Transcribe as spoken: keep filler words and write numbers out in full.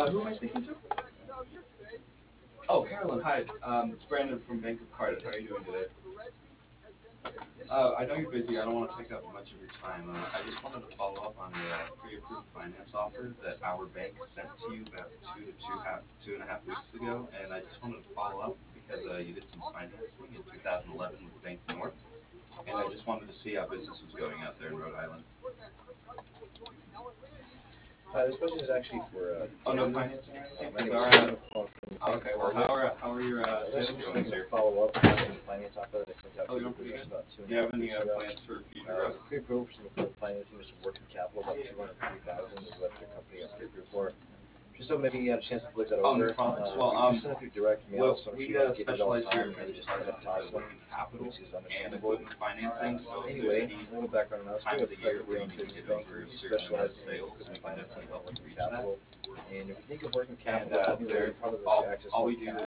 Uh, who am I speaking to? Oh, Carolyn, hi. Um, it's Brandon from Bank of Cardiff. How are you doing today? Uh, I know you're busy. I don't want to take up much of your time. Uh, I just wanted to follow up on the uh, pre-approved finance offer that our bank sent to you about two to two half, two and a half weeks ago, and I just wanted to follow up because uh, you did some financing in two thousand eleven with Bank North, and I just wanted to see how business was going out there in Rhode Island. Uh, this question is actually for uh, Oh, no David. financing or anything? Uh, my Because name our, is uh, David. I'm calling from oh, Bank okay, of well, how Cardiff. are, how are your Uh, uh, I was sales actually just going looking to here? follow up on the finance offer that I sent out Oh, to you're your pretty business good? about two Do and you a have half any weeks uh, ago. plans for future Uh, growth? the pre-approved for some equipment financing is some working capital, about two hundred fifty thousand is what the company got pre-approved for. Just so maybe you had a chance to look that Oh, over. no problem. Uh, Well, we um, do send it through direct mail, well, so I'm sure we you uh, guys get it all the specialize here time. at Maybe Bank of just kind Cardiff of with uh, toss them, working capital which is and understandable. equipment financing. Uh, So if there's anyway, any a little background on us. time We're of a the year privately where you owned need to business get banker over a who certain amount of specializes in sales, we equipment can financing definitely and help you working reach that. capital. And if you think of working And capital, uh, anyway, there, part of this all, access all for we do cash.